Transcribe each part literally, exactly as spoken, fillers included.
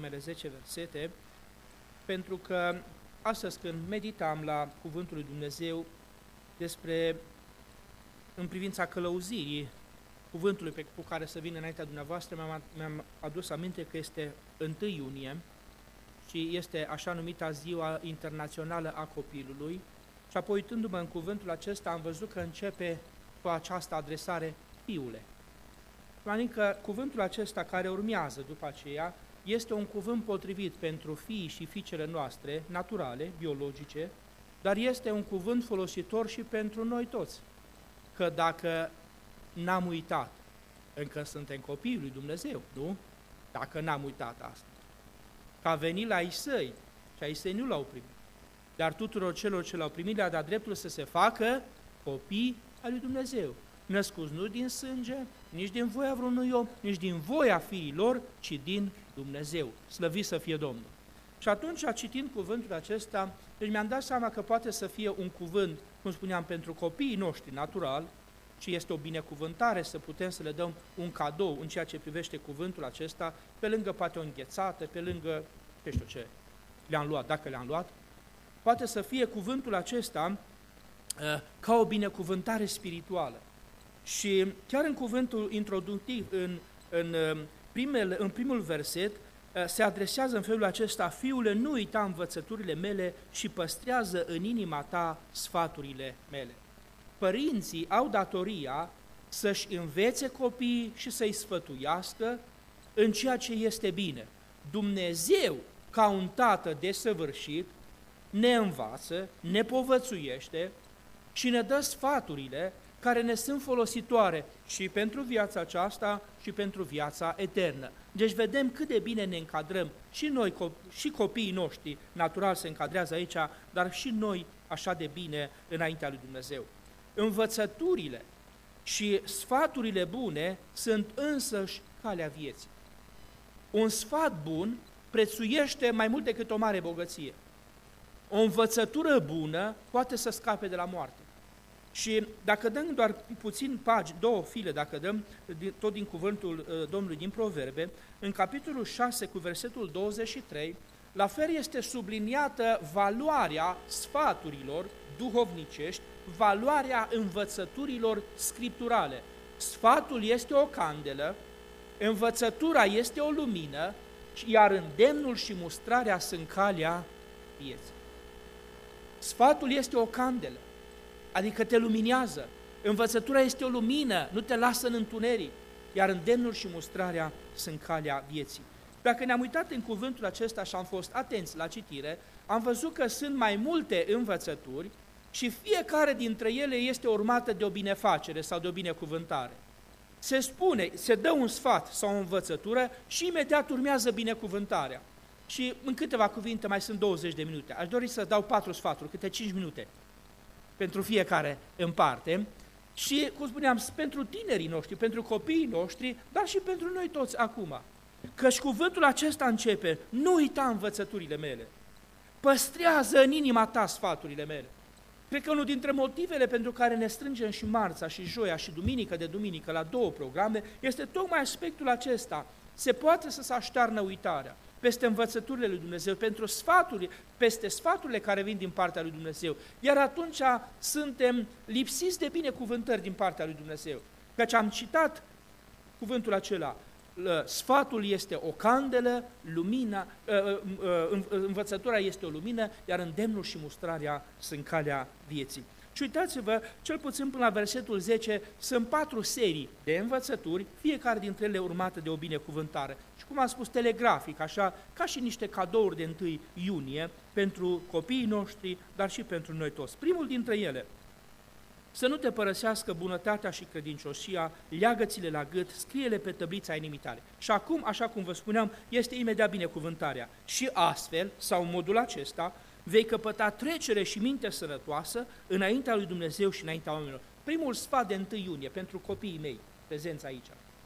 primele zece versete, pentru că astăzi când meditam la Cuvântul lui Dumnezeu despre, în privința călăuzirii cuvântului pe, cu care să vin înaintea dumneavoastră, mi-am, mi-am adus aminte că este întâi iunie și este așa numita Ziua Internațională a Copilului și apoi uitându-mă în cuvântul acesta am văzut că începe cu această adresare fiule. Adică cuvântul acesta care urmează după aceea este un cuvânt potrivit pentru fiii și fiicele noastre, naturale, biologice, dar este un cuvânt folositor și pentru noi toți. Că dacă n-am uitat, încă suntem copiii lui Dumnezeu, nu? Dacă n-am uitat asta. Că a venit la ai săi și ai săi nu l-au primit. Dar tuturor celor ce l-au primit le-a dat dreptul să se facă copii al lui Dumnezeu. Născuți nu din sânge, nici din voia vreunui om, nici din voia fiilor, ci din Dumnezeu. Slăvit să fie Domnul. Și atunci, citind cuvântul acesta, deci mi-am dat seama că poate să fie un cuvânt, cum spuneam, pentru copiii noștri natural, și este o binecuvântare să putem să le dăm un cadou în ceea ce privește cuvântul acesta, pe lângă poate o înghețată, pe lângă, ce știu ce, le-am luat, dacă le-am luat, poate să fie cuvântul acesta uh, ca o binecuvântare spirituală. Și chiar în cuvântul introductiv, în, în, primele, în primul verset, se adresează în felul acesta: Fiule, nu uita învățăturile mele și păstrează în inima ta sfaturile mele. Părinții au datoria să-și învețe copiii și să-i sfătuiască în ceea ce este bine. Dumnezeu, ca un tată desăvârșit, ne învață, ne povățuiește și ne dă sfaturile care ne sunt folositoare și pentru viața aceasta și pentru viața eternă. Deci vedem cât de bine ne încadrăm și noi, și copiii noștri, natural se încadrează aici, dar și noi așa de bine înaintea lui Dumnezeu. Învățăturile și sfaturile bune sunt însăși calea vieții. Un sfat bun prețuiește mai mult decât o mare bogăție. O învățătură bună poate să scape de la moarte. Și dacă dăm doar puțin pagi, două file, dacă dăm tot din cuvântul uh, Domnului din Proverbe, în capitolul șase cu versetul douăzeci și trei, la fel este subliniată valoarea sfaturilor duhovnicești, valoarea învățăturilor scripturale. Sfatul este o candelă, învățătura este o lumină, iar îndemnul și mustrarea sunt calea vieții. Sfatul este o candelă, adică te luminează. Învățătura este o lumină, nu te lasă în întuneric, iar îndemnul și mustrarea sunt calea vieții. Dacă ne-am uitat în cuvântul acesta și am fost atenți la citire, am văzut că sunt mai multe învățături și fiecare dintre ele este urmată de o binefacere sau de o binecuvântare. Se spune, se dă un sfat sau o învățătură și imediat urmează binecuvântarea. Și în câteva cuvinte, mai sunt douăzeci de minute, aș dori să dau patru sfaturi, câte cinci minute. Pentru fiecare în parte și, cum spuneam, pentru tinerii noștri, pentru copiii noștri, dar și pentru noi toți acum. Căci cuvântul acesta începe: nu uita învățăturile mele, păstrează în inima ta sfaturile mele. Cred că unul dintre motivele pentru care ne strângem și marța și joia și duminică de duminică la două programe este tocmai aspectul acesta. Se poate să se aștearnă uitarea peste învățăturile lui Dumnezeu, pentru sfaturile, peste sfaturile care vin din partea lui Dumnezeu. Iar atunci suntem lipsiți de binecuvântări din partea lui Dumnezeu. Căci am citat cuvântul acela: sfatul este o candelă, lumina, învățătura este o lumină, iar îndemnul și mustrarea sunt calea vieții. Și uitați-vă, cel puțin până la versetul zece, sunt patru serii de învățături, fiecare dintre ele urmată de o binecuvântare. Și cum am spus, telegrafic, așa, ca și niște cadouri de întâi iunie pentru copiii noștri, dar și pentru noi toți. Primul dintre ele: să nu te părăsească bunătatea și credincioșia, leagă-ți-le la gât, scrie-le pe tăblița inimii tale. Și acum, așa cum vă spuneam, este imediat binecuvântarea. Și astfel, sau în modul acesta, vei căpăta trecere și minte sănătoasă înaintea lui Dumnezeu și înaintea oamenilor. Primul sfat de întâi iunie pentru copiii mei, prezenți aici.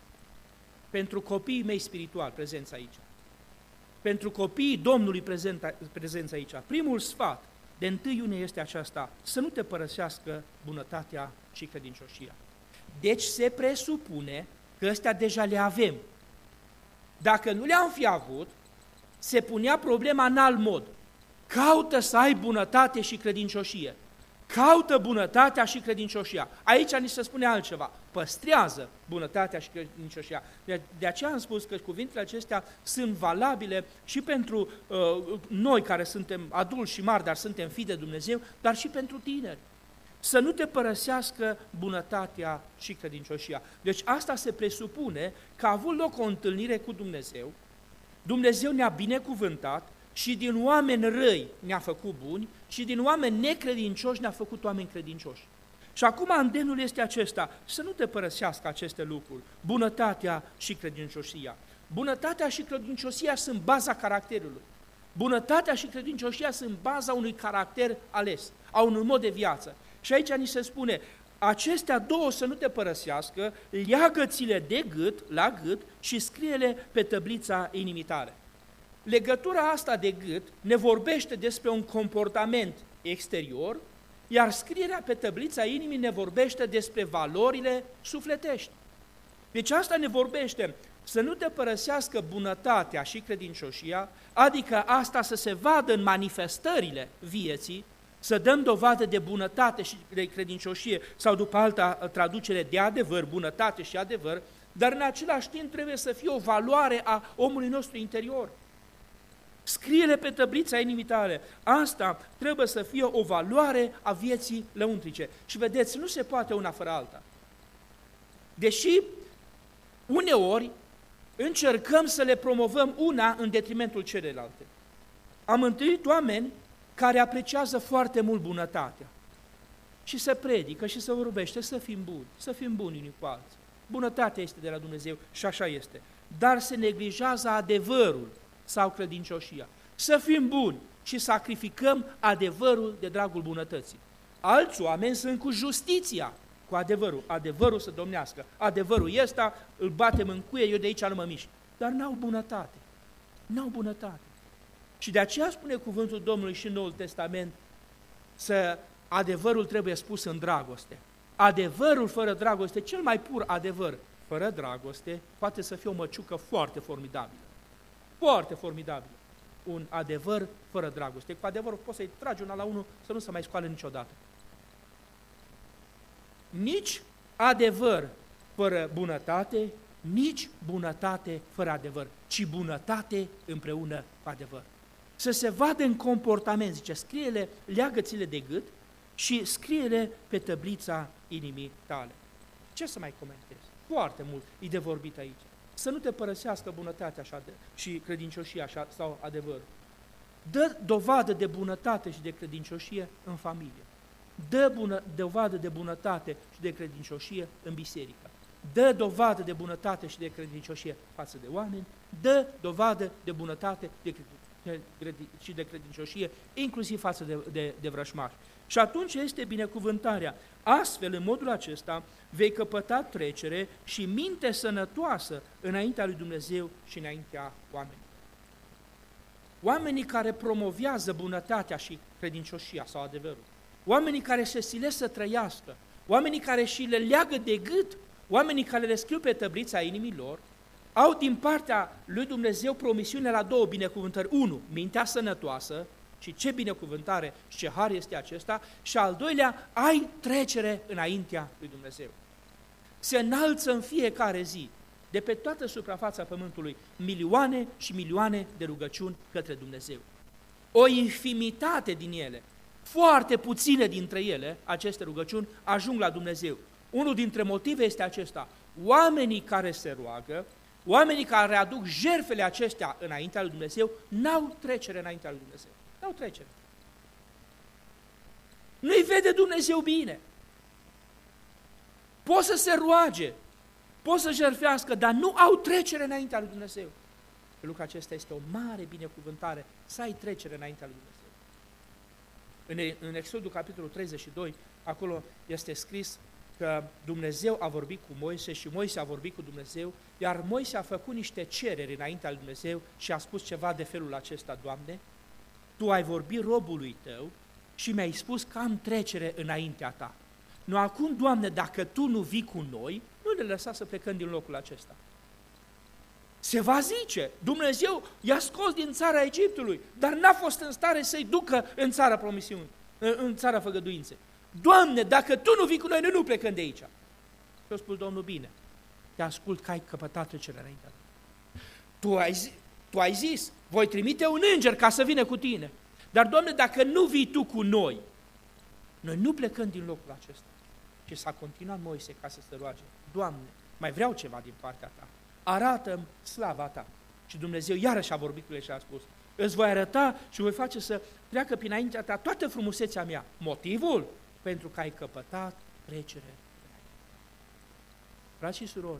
Pentru copiii mei spirituali, prezenți aici. Pentru copiii Domnului prezenți aici. Primul sfat de întâi iunie este aceasta: să nu te părăsească bunătatea și credincioșia. Deci se presupune că ăstea deja le avem. Dacă nu le-am fi avut, se punea problema în alt mod. Caută să ai bunătate și credincioșie. Caută bunătatea și credincioșia. Aici ni se spune altceva. Păstrează bunătatea și credincioșia. De, de aceea am spus că cuvintele acestea sunt valabile și pentru uh, noi care suntem adulți și mari, dar suntem fii de Dumnezeu, dar și pentru tineri. Să nu te părăsească bunătatea și credincioșia. Deci asta se presupune că a avut loc o întâlnire cu Dumnezeu, Dumnezeu ne-a binecuvântat și din oameni răi ne-a făcut buni și din oameni necredincioși ne-a făcut oameni credincioși. Și acum îndemnul este acesta, să nu te părăsească aceste lucruri, bunătatea și credincioșia. Bunătatea și credincioșia sunt baza caracterului. Bunătatea și credincioșia sunt baza unui caracter ales, a unui mod de viață. Și aici ni se spune, acestea două să nu te părăsească, leagă-ți-le de gât, la gât și scrie-le pe tăblița inimii tale. Legătura asta de gât ne vorbește despre un comportament exterior, iar scrierea pe tăblița inimii ne vorbește despre valorile sufletești. Deci asta ne vorbește, să nu te părăsească bunătatea și credincioșia, adică asta să se vadă în manifestările vieții, să dăm dovadă de bunătate și de credincioșie, sau după alta traducere de adevăr, bunătate și adevăr, dar în același timp trebuie să fie o valoare a omului nostru interior. Scrie-le pe tăblița inimii tale. Asta trebuie să fie o valoare a vieții lăuntrice. Și vedeți, nu se poate una fără alta. Deși uneori încercăm să le promovăm una în detrimentul celelalte. Am întâlnit oameni care apreciază foarte mult bunătatea și se predică și se vorbește să fim buni, să fim buni unii cu alții. Bunătatea este de la Dumnezeu și așa este. Dar se neglijează adevărul sau credincioșia. Să fim buni și sacrificăm adevărul de dragul bunătății. Alți oameni sunt cu justiția, cu adevărul. Adevărul să domnească. Adevărul ăsta, îl batem în cuie, eu de aici nu mă mișc. Dar n-au bunătate. N-au bunătate. Și de aceea spune cuvântul Domnului și în Noul Testament să adevărul trebuie spus în dragoste. Adevărul fără dragoste, cel mai pur adevăr fără dragoste, poate să fie o măciucă foarte formidabilă. Foarte formidabilă. Un adevăr fără dragoste. Cu adevărul poți să-i tragi una la unul să nu se mai scoale niciodată. Nici adevăr fără bunătate, nici bunătate fără adevăr, ci bunătate împreună cu adevăr. Să se vadă în comportament, zice, scrie-le, leagă-ți-le de gât și scrie-le pe tăblița inimii tale. Ce să mai comentez? Foarte mult e de vorbit aici. Să nu te părăsească bunătatea așa de, și credincioșia așa, sau adevărul. Dă dovadă de bunătate și de credincioșie în familie. Dă bună, dovadă de bunătate și de credincioșie în biserică. Dă dovadă de bunătate și de credincioșie față de oameni. Dă dovadă de bunătate de și de credincioșie, inclusiv față de, de, de vrășmași. Și atunci este binecuvântarea. Astfel, în modul acesta, vei căpăta trecere și minte sănătoasă înaintea lui Dumnezeu și înaintea oamenilor. Oamenii care promovează bunătatea și credincioșia sau adevărul, oamenii care se silesc să trăiască, oamenii care și le leagă de gât, oamenii care le scriu pe tăblița inimii lor, au din partea lui Dumnezeu promisiune la două binecuvântări. Unu, mintea sănătoasă, și ce binecuvântare și ce har este acesta, și al doilea, ai trecere înaintea lui Dumnezeu. Se înalță în fiecare zi, de pe toată suprafața pământului, milioane și milioane de rugăciuni către Dumnezeu. O infimitate din ele, foarte puține dintre ele, aceste rugăciuni, ajung la Dumnezeu. Unul dintre motive este acesta. Oamenii care se roagă, oamenii care aduc jertfele acestea înaintea lui Dumnezeu, n-au trecere înaintea lui Dumnezeu. N-au trecere. Nu-i vede Dumnezeu bine. Pot să se roage, pot să jertfească, dar nu au trecere înaintea lui Dumnezeu. Și lucrul acesta este o mare binecuvântare, să ai trecere înaintea lui Dumnezeu. În, în Exodul capitolul treizeci și doi, acolo este scris că Dumnezeu a vorbit cu Moise și Moise a vorbit cu Dumnezeu, iar Moise a făcut niște cereri înaintea lui Dumnezeu și a spus ceva de felul acesta: Doamne, Tu ai vorbit robului Tău și mi-ai spus că am trecere înaintea Ta. Nu acum, Doamne, dacă Tu nu vii cu noi, nu ne lăsa să plecăm din locul acesta. Se va zice, Dumnezeu i-a scos din țara Egiptului, dar n-a fost în stare să-i ducă în țara promisiunii, în țara făgăduinței. Doamne, dacă Tu nu vii cu noi, noi nu plecăm de aici. Și a spus Domnul, bine, te ascult că ai căpătat trecerea înaintea ta. Tu ai, zi, tu ai zis, voi trimite un înger ca să vină cu tine. Dar, Doamne, dacă nu vii Tu cu noi, noi nu plecăm din locul acesta. Și s-a continuat Moise ca să se roage, Doamne, mai vreau ceva din partea Ta. Arată-mi slava Ta. Și Dumnezeu iarăși a vorbit cu el și a spus, îți voi arăta și voi face să treacă prin înaintea ta toată frumusețea mea. Motivul? Pentru că ai căpătat trecere. Frați și surori,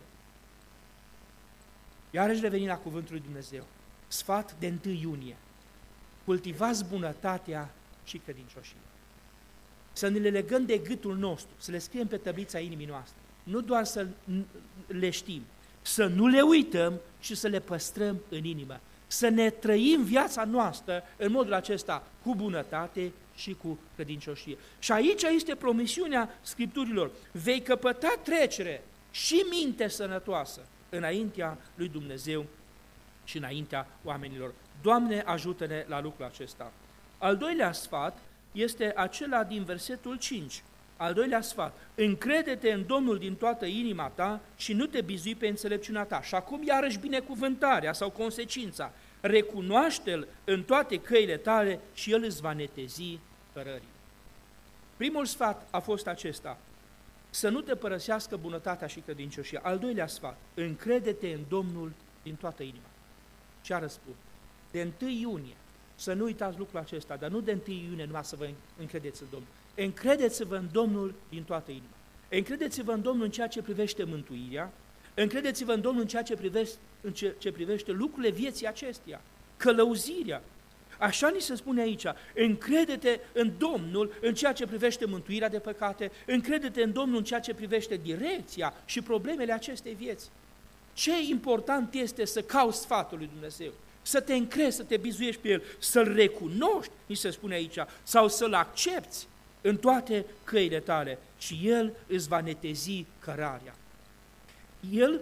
iarăși reveni la cuvântul lui Dumnezeu. Sfat de întâi iunie. Cultivați bunătatea și credincioșia. Să ne le legăm de gâtul nostru, să le scriem pe tăblița inimii noastre. Nu doar să le știm, să nu le uităm și să le păstrăm în inimă. Să ne trăim viața noastră în modul acesta, cu bunătate și cu credincioșie. Și aici este promisiunea Scripturilor. Vei căpăta trecere și minte sănătoasă înaintea lui Dumnezeu și înaintea oamenilor. Doamne, ajută-ne la lucrul acesta. Al doilea sfat este acela din versetul cinci. Al doilea sfat, încrede-te în Domnul din toată inima ta și nu te bizui pe înțelepciunea ta. Și acum iarăși binecuvântarea sau consecința, recunoaște-L în toate căile tale și El îți va netezi cărării. Primul sfat a fost acesta, să nu te părăsească bunătatea și credincioșia. Al doilea sfat, încrede-te în Domnul din toată inima. Ce a răspuns? De întâi iunie, să nu uitați lucrul acesta, dar nu de întâi iunie numai să vă încredeți în Domnul. Încredeți-vă în Domnul din toată inima. Încredeți-vă în Domnul în ceea ce privește mântuirea, încredeți-vă în Domnul în ceea ce privește, în ce, ce privește lucrurile vieții acesteia, călăuzirea. Așa ni se spune aici, încrede-te în Domnul în ceea ce privește mântuirea de păcate, încrede-te în Domnul în ceea ce privește direcția și problemele acestei vieți. Ce important este să cauți sfatul lui Dumnezeu, să te încrezi, să te bizuiești pe El, să-L recunoști, ni se spune aici, sau să-L accepți în toate căile tale și El îți va netezi cărarea. El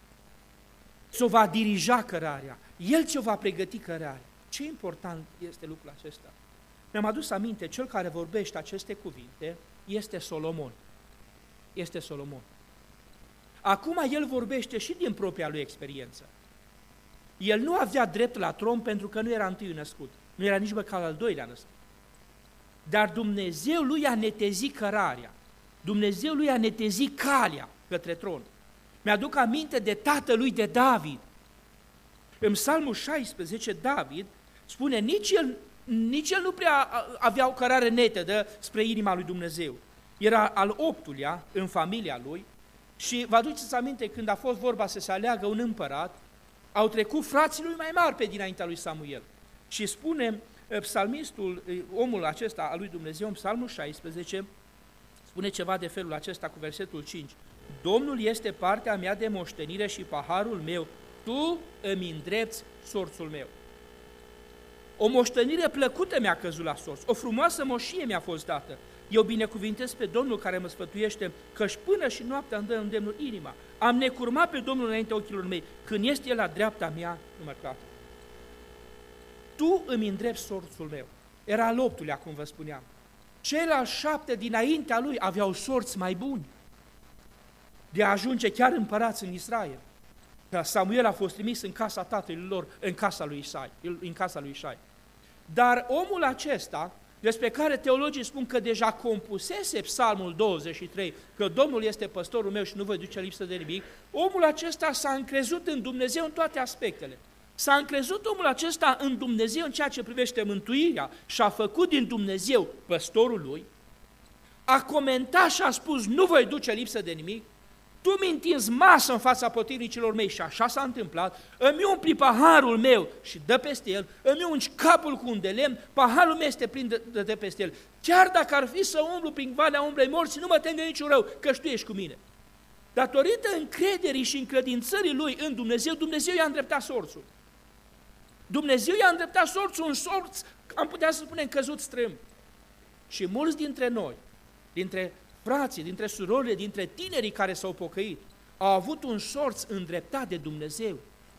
ți-o va dirija cărarea, El ți-o va pregăti cărarea. Ce important este lucrul acesta? Mi-am adus aminte, cel care vorbește aceste cuvinte este Solomon. Este Solomon. Acum el vorbește și din propria lui experiență. El nu avea drept la tron pentru că nu era întâi născut, nu era nici măcar al doilea născut. Dar Dumnezeu lui a netezit cărarea, Dumnezeu lui a netezit calea către tron. Mi-aduc aminte de tatălui de David. În Psalmul șaisprezece, David spune, nici el, nici el nu prea avea o cărare netedă spre inima lui Dumnezeu. Era al optulea în familia lui și vă aduceți aminte când a fost vorba să se aleagă un împărat, au trecut frații lui mai mari pe dinaintea lui Samuel. Și spune psalmistul, omul acesta al lui Dumnezeu, în Psalmul șaisprezece, spune ceva de felul acesta cu versetul cinci. Domnul este partea mea de moștenire și paharul meu, tu îmi îndrepți sorțul meu. O moștenire plăcută mi-a căzut la sorț, o frumoasă moșie mi-a fost dată. Eu binecuvintez pe Domnul care mă sfătuiește, că-și până și noaptea îmi dă îndemnul inima. Am necurmat pe Domnul înaintea ochilor mei, când este El la dreapta mea, nu mă clată. Tu îmi îndrepți sorțul meu. Era al optulea, cum vă spuneam. Ceilalți șapte dinaintea lui aveau sorți mai buni de a ajunge chiar împărați în Israel. Că Samuel a fost trimis în casa tatălui lor, în casa lui Isai, în casa lui Isai. Dar omul acesta, despre care teologii spun că deja compusese Psalmul douăzeci și trei, că Domnul este păstorul meu și nu voi duce lipsă de nimic, omul acesta s-a încrezut în Dumnezeu în toate aspectele. S-a încrezut omul acesta în Dumnezeu în ceea ce privește mântuirea și a făcut din Dumnezeu păstorul lui, a comentat și a spus, nu voi duce lipsă de nimic, tu mi întinzi masă în fața potirnicilor mei și așa s-a întâmplat, îmi umpli paharul meu și dă peste el, îmi ungi capul cu un de lemn, paharul meu este plin de, de, de peste el. Chiar dacă ar fi să umblu prin valea umbrei morții, nu mă tem de niciun rău, că tu ești cu mine. Datorită încrederii și încredințării lui în Dumnezeu, Dumnezeu i-a îndreptat sorțul. Dumnezeu i-a îndreptat sorțul, un sorț, am putea să spunem, căzut strâmb. Și mulți dintre noi, dintre frații, dintre surorile, dintre tinerii care s-au pocăit, au avut un sorț îndreptat de Dumnezeu.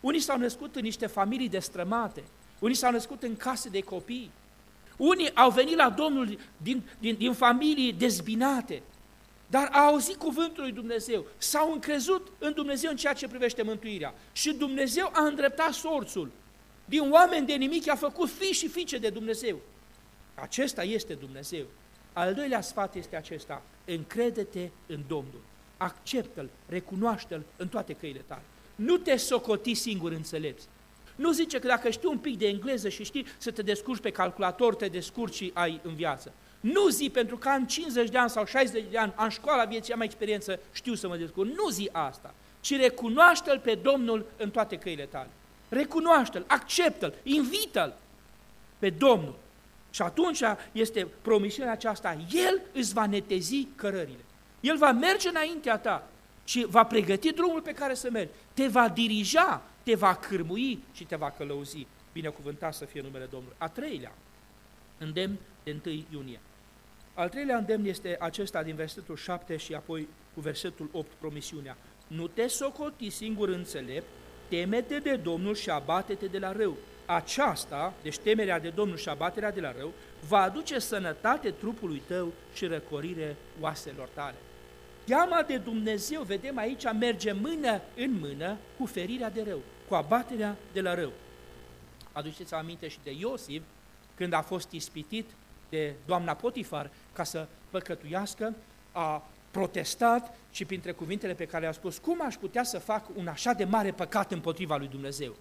Unii s-au născut în niște familii destrămate, unii s-au născut în case de copii, unii au venit la Domnul din, din, din familii dezbinate, dar au auzit cuvântul lui Dumnezeu, s-au încrezut în Dumnezeu în ceea ce privește mântuirea și Dumnezeu a îndreptat sorțul. Din oameni de nimic a făcut fii și fiice de Dumnezeu. Acesta este Dumnezeu. Al doilea sfat este acesta: încrede-te în Domnul, acceptă-L, recunoaște-L în toate căile tale. Nu te socoti singur înțelepți. Nu zice că dacă știi un pic de engleză și știi să te descurci pe calculator, te descurci și ai în viață. Nu zi pentru că am cincizeci de ani sau șaizeci de ani, am școala vieții, am mai experiență, știu să mă descurc. Nu zi asta, ci recunoaște-L pe Domnul în toate căile tale. Recunoaște-L, acceptă-L, invită-L pe Domnul. Și atunci este promisiunea aceasta: El îți va netezi cărările. El va merge înaintea ta și va pregăti drumul pe care să mergi. Te va dirija, te va cârmui și te va călăuzi. Binecuvântat să fie numele Domnului. A treilea îndemn de întâi iunie. Al treilea îndemn este acesta din versetul șapte și apoi cu versetul opt, promisiunea. Nu te socoti singur înțelept, teme-te de Domnul și abate-te de la rău. Aceasta, deci temerea de Domnul și abaterea de la rău, va aduce sănătate trupului tău și răcorire oaselor tale. Teama de Dumnezeu, vedem aici, merge mână în mână cu ferirea de rău, cu abaterea de la rău. Aduceți aminte și de Iosif, când a fost ispitit de doamna Potifar ca să păcătuiască, a protestat și printre cuvintele pe care le-a spus: cum aș putea să fac un așa de mare păcat împotriva lui Dumnezeu?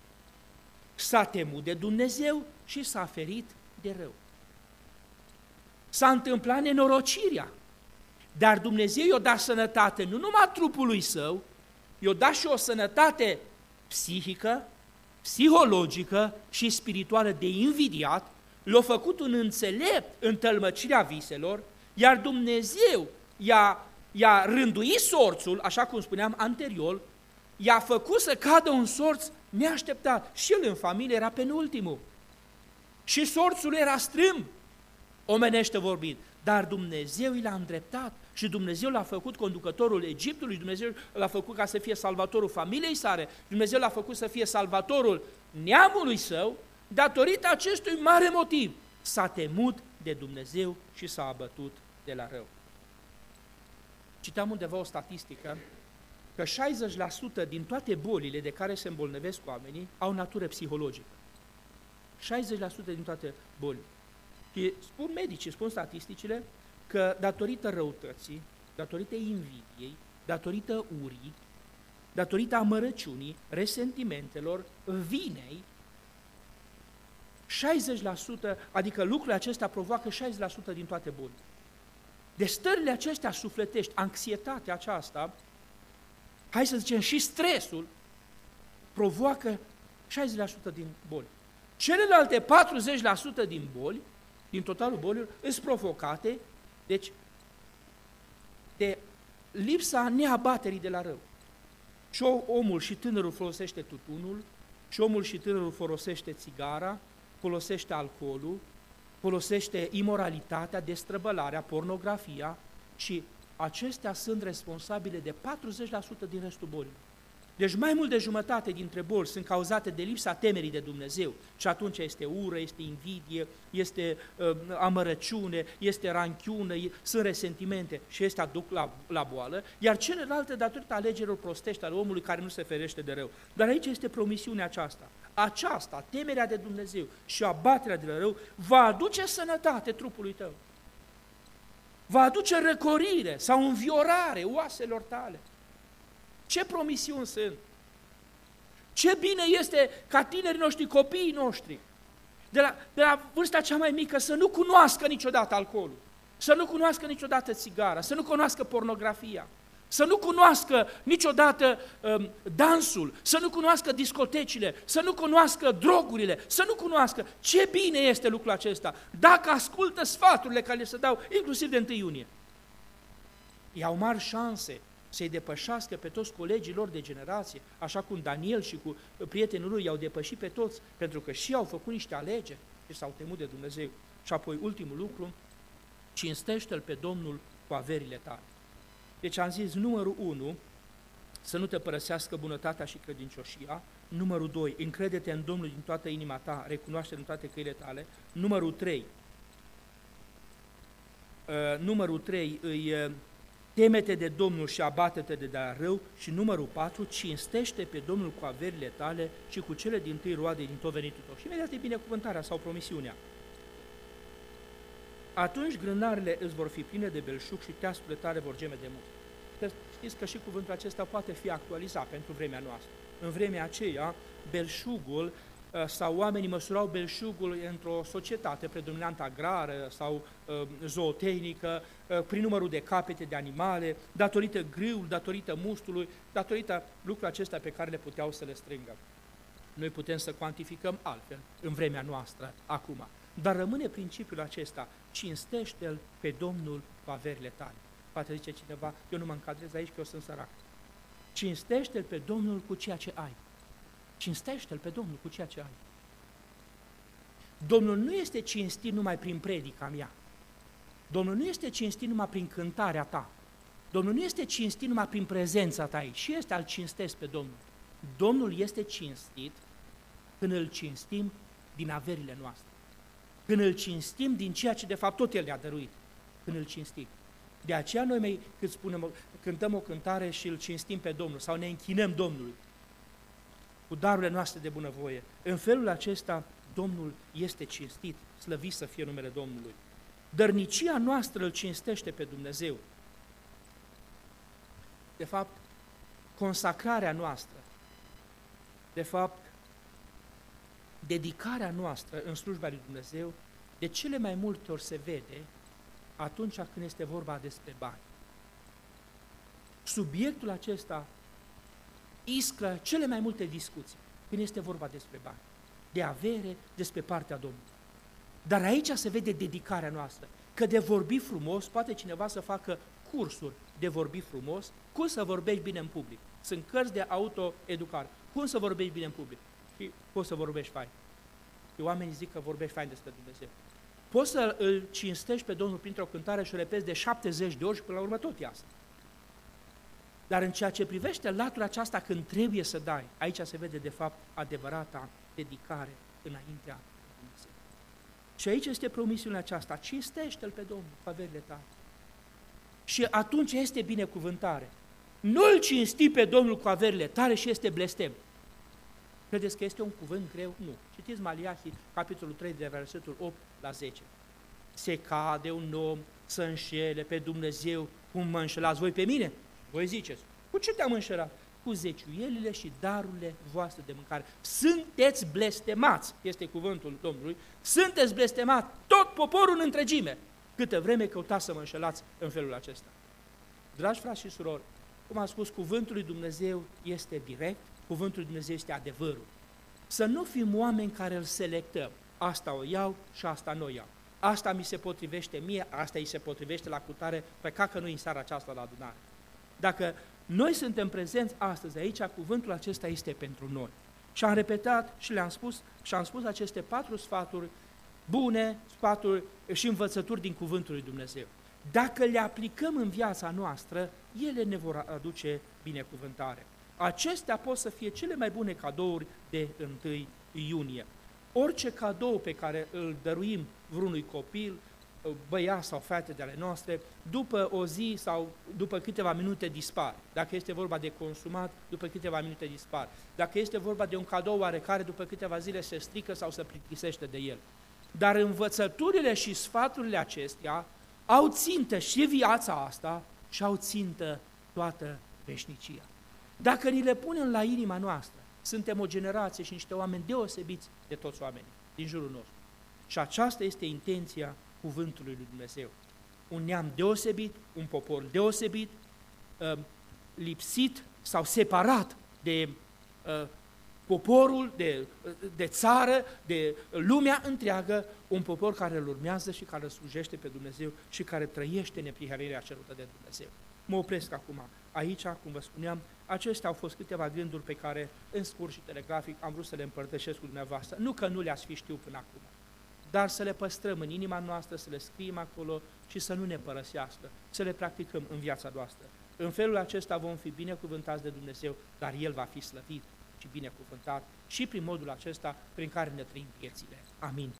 S-a temut de Dumnezeu și s-a ferit de rău. S-a întâmplat nenorocirea, dar Dumnezeu i-a dat sănătate nu numai trupului său, i-a dat și o sănătate psihică, psihologică și spirituală de invidiat, l-a făcut un înțelept în tălmăcirea viselor, iar Dumnezeu i-a, i-a rânduit sorțul, așa cum spuneam anterior, i-a făcut să cadă un sorț neașteptat. Și el în familie era penultimul. Și sorțul era strâmb, omenește vorbind. Dar Dumnezeu i l-a îndreptat și Dumnezeu l-a făcut conducătorul Egiptului, Dumnezeu l-a făcut ca să fie salvatorul familiei sale, Dumnezeu l-a făcut să fie salvatorul neamului său. Datorită acestui mare motiv s-a temut de Dumnezeu și s-a abătut de la rău. Citeam undeva o statistică că șaizeci la sută din toate bolile de care se îmbolnăvesc oamenii au natură psihologică. șaizeci la sută din toate bolile. Și spun medicii, spun statisticile, că datorită răutății, datorită invidiei, datorită urii, datorită amărăciunii, resentimentelor, vinei, șaizeci la sută, adică lucrul acesta provoacă șaizeci la sută din toate bolile. De stările acestea sufletești, anxietatea aceasta, hai să zicem și stresul, provoacă șaizeci la sută din boli. Celelalte patruzeci la sută din boli, din totalul bolilor, sunt provocate, deci, de lipsa neabaterii de la rău. Și omul și tânărul folosește tutunul, și omul și tânărul folosește țigara, folosește alcoolul, folosește imoralitatea, destrăbălarea, pornografia și acestea sunt responsabile de patruzeci la sută din restul bolilor. Deci mai mult de jumătate dintre boli sunt cauzate de lipsa temerii de Dumnezeu și atunci este ură, este invidie, este uh, amărăciune, este ranchiună, sunt resentimente și este aduc la, la boală, iar celelalte datorită alegerilor prostești ale omului care nu se ferește de rău. Dar aici este promisiunea aceasta. Aceasta, temerea de Dumnezeu și abaterea de la rău, va aduce sănătate trupului tău. Va aduce răcorire sau înviorare oaselor tale. Ce promisiuni sunt? Ce bine este ca tinerii noștri, copiii noștri, de la, de la vârsta cea mai mică, să nu cunoască niciodată alcoolul, să nu cunoască niciodată țigara, să nu cunoască pornografia, să nu cunoască niciodată um, dansul, să nu cunoască discotecile, să nu cunoască drogurile, să nu cunoască. Ce bine este lucrul acesta, dacă ascultă sfaturile care le se dau, inclusiv de întâi iunie. Iau mari șanse să-i depășească pe toți colegii lor de generație, așa cum Daniel și cu prietenul lui i-au depășit pe toți, pentru că și au făcut niște alegeri și s-au temut de Dumnezeu. Și apoi, ultimul lucru, cinstește-L pe Domnul cu averile tale. Deci am zis, numărul unu, să nu te părăsească bunătatea și credincioșia, Numărul doi, încrede-te în Domnul din toată inima ta, recunoaște-L în toate căile tale. Numărul trei, uh, numărul trei îi uh, teme-te de Domnul și abate-te de de rău. Și numărul patru, cinstește pe Domnul cu averile tale și cu cele dintâi roade din tot venitul tău. Și imediat e binecuvântarea sau promisiunea. Atunci grânarele îți vor fi pline de belșug și teasturile tale vor geme de mult. Că știți că și cuvântul acesta poate fi actualizat pentru vremea noastră. În vremea aceea, belșugul sau oamenii măsurau belșugul într-o societate predominant agrară sau uh, zootehnică, uh, prin numărul de capete de animale, datorită grâului, datorită mustului, datorită lucrurilor acestea pe care le puteau să le strângă. Noi putem să cuantificăm altfel în vremea noastră, acum. Dar rămâne principiul acesta, cinstește-L pe Domnul cu averile tale. Poate zice cineva, eu nu mă încadrez aici că eu sunt sărac. Cinstește-L pe Domnul cu ceea ce ai. Cinstește-L pe Domnul cu ceea ce ai. Domnul nu este cinstit numai prin predica mea. Domnul nu este cinstit numai prin cântarea ta. Domnul nu este cinstit numai prin prezența ta aici. Și este al cinstesc pe Domnul. Domnul este cinstit când îl cinstim din averile noastre. Când îl cinstim din ceea ce de fapt tot El ne-a dăruit. Când îl cinstim. De aceea noi mai, cât spunem, cântăm o cântare și îl cinstim pe Domnul sau ne închinăm Domnului cu darurile noastre de bunăvoie. În felul acesta Domnul este cinstit, slăvit să fie numele Domnului. Dărnicia noastră îl cinstește pe Dumnezeu. De fapt, consacrarea noastră, de fapt, dedicarea noastră în slujba lui Dumnezeu, de cele mai multe ori se vede atunci când este vorba despre bani. Subiectul acesta isclă cele mai multe discuții când este vorba despre bani, de avere, despre partea Domnului. Dar aici se vede dedicarea noastră, că de vorbi frumos, poate cineva să facă cursuri de vorbi frumos, cum să vorbești bine în public. Sunt cărți de autoeducare, cum să vorbești bine în public și poți să vorbești fain. Și oamenii zic că vorbești fain despre Dumnezeu. Poți să îl cinstești pe Domnul printr-o cântare și o repezi de șaptezeci de ori și până la urmă tot iasă. Dar în ceea ce privește latura aceasta când trebuie să dai, aici se vede de fapt adevărata dedicare înaintea lui Dumnezeu. Și aici este promisiunea aceasta, cinstește-L pe Domnul cu averile tale. Și atunci este binecuvântare. Nu-L cinsti pe Domnul cu averile tale și este blestem. Credeți că este un cuvânt greu? Nu. Citiți Maliahi, capitolul trei, de versetul opt la zece. Se cade un om să înșele pe Dumnezeu cum mă înșelați voi pe mine? Voi ziceți, cu ce te-am înșelat? Cu zeciuielile și darurile voastre de mâncare. Sunteți blestemați, este cuvântul Domnului, sunteți blestemați, tot poporul în întregime, câtă vreme căutați să mă înșelați în felul acesta. Dragi frați și surori, cum am spus, cuvântul lui Dumnezeu este direct, cuvântul lui Dumnezeu este adevărul. Să nu fim oameni care îl selectăm. Asta o iau și asta nu o iau. Asta mi se potrivește mie, asta îi se potrivește la cutare, păcat că nu în seara aceasta la adunare. Dacă noi suntem prezenți astăzi aici, cuvântul acesta este pentru noi. Și am repetat și le-am spus și am spus aceste patru sfaturi bune, sfaturi și învățături din cuvântul lui Dumnezeu. Dacă le aplicăm în viața noastră, ele ne vor aduce binecuvântare. Acestea pot să fie cele mai bune cadouri de întâi iunie. Orice cadou pe care îl dăruim vreunui copil, băiat sau fete de ale noastre, după o zi sau după câteva minute dispar. Dacă este vorba de consumat, după câteva minute dispar. Dacă este vorba de un cadou oarecare, după câteva zile se strică sau se plictisește de el. Dar învățăturile și sfaturile acestea au țintă și viața asta și au țintă toată veșnicia. Dacă ni le punem la inima noastră, suntem o generație și niște oameni deosebiți de toți oamenii din jurul nostru. Și aceasta este intenția cuvântului lui Dumnezeu. Un neam deosebit, un popor deosebit, lipsit sau separat de poporul, de, de țară, de lumea întreagă, un popor care îl urmează și care îl slujește pe Dumnezeu și care trăiește neprihănirea cerută de Dumnezeu. Mă opresc acum. Aici, cum vă spuneam, acestea au fost câteva gânduri pe care, în scurt și telegrafic, am vrut să le împărtășesc cu dumneavoastră. Nu că nu le-ați fi știut până acum, dar să le păstrăm în inima noastră, să le scriem acolo și să nu ne părăsească, să le practicăm în viața noastră. În felul acesta vom fi binecuvântați de Dumnezeu, dar El va fi slăvit și binecuvântat și prin modul acesta prin care ne trăim viețile. Amin.